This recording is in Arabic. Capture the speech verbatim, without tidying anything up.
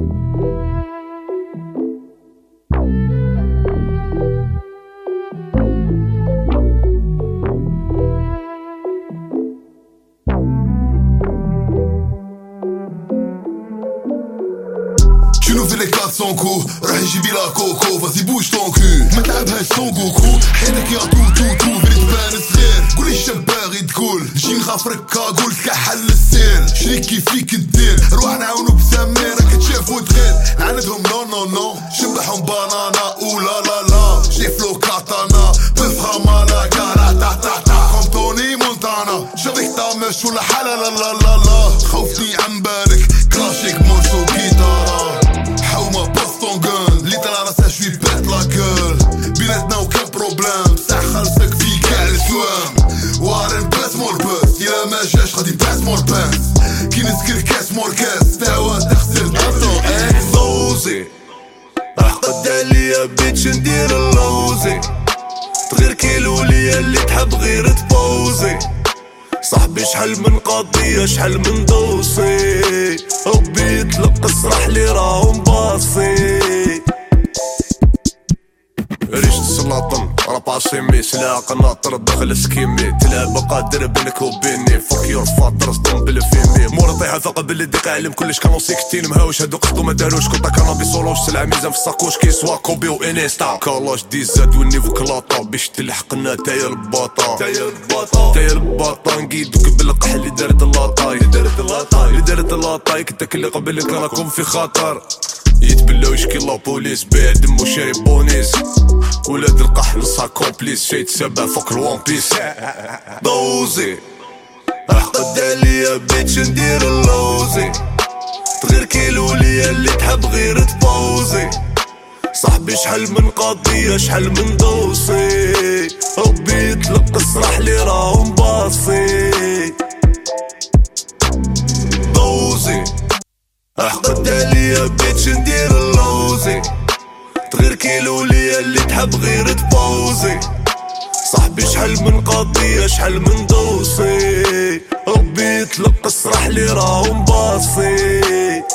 Tu nous fais les quatre cents coups, راح يجيبي لا كوكو vas-y bouge ton cul. ما تعبهاش سون كوكو، حينك يا تو تو تو فين تبان صغير. قولي الشاب باغي تقول جي نغافرك كاقول كحل السيل. شريكي فيك الدين روح نعاونو بسميرة كتشاف وتغير. نعاندهم نو نو نو شبحهم بانانا اولا لا لا. جي فلو كاتانا بفهمها لا كارا تا تا تا كوم توني مونتانا. شبيك طامش ولا حلا لا لا لا لا. خوفتني عن بالك كلاشيك مورسو كيتارا. حومة بوستون جون اللي طلع راسها شوي بات لا كول. بيناتنا وكان بروبلام ساع خلصك في كاع الكوام. وارن باس مور باس يا ما جاش غادي باس مور باس. كي نسكر كاس مور كاس تاوا تخسر دارتو اكزوزي. راح قد عليا بيتش ندير اللوزي. تغير كيلو ليا اللي تحب غير تبوزي. صاحبي شحال من قضية شحال من دوسي. ربي يطلق اسرح لي راهم باصي. ريشت السلاطن راباسي ميس لا قناطر دخل سكيمي. تلعب قادر بينك وبيني فوك يور فاتر صدم بالفيمي. مورا طيحة ثقة باللي ديك علم كلش كانوا سيكتين مهاوش هادو قصدو ما داروش. كنت كانابي صولوش سلعة ميزان في الساكوش كي سوا كوبي وانيستا. كالاش دي زاد والنيفو كلاطا باش تلحقنا تايا الباطا. تايا الباطا تايا الباطا نقيدوك بالقح اللي دارت اللاطاي. اللي دارت اللاطاي اللي دارت اللاطاي كنت كل قبلك راكم في خطر. يتبلاو يشكي لا بوليس بيع دم وشارب بونيس. ولاد القح نصها كومبليس شي تسبع فوق الوان بيس. دوزي راح قد عليا بيتش ندير اللوزي. تغير كيلو ليا اللي تحب غير تبوزي. صاحبي شحال من قضية شحال من دوسي. ربي يطلق اسرح لي راهم باصي. دوزي راح قد عليا بيتش ندير اللوزي. تغير كيلو ليا اللي تحب غير تبوزي. صاحبي شحال من قضية شحال من دوسي. ربي يطلق اسرح لي راهم باصي.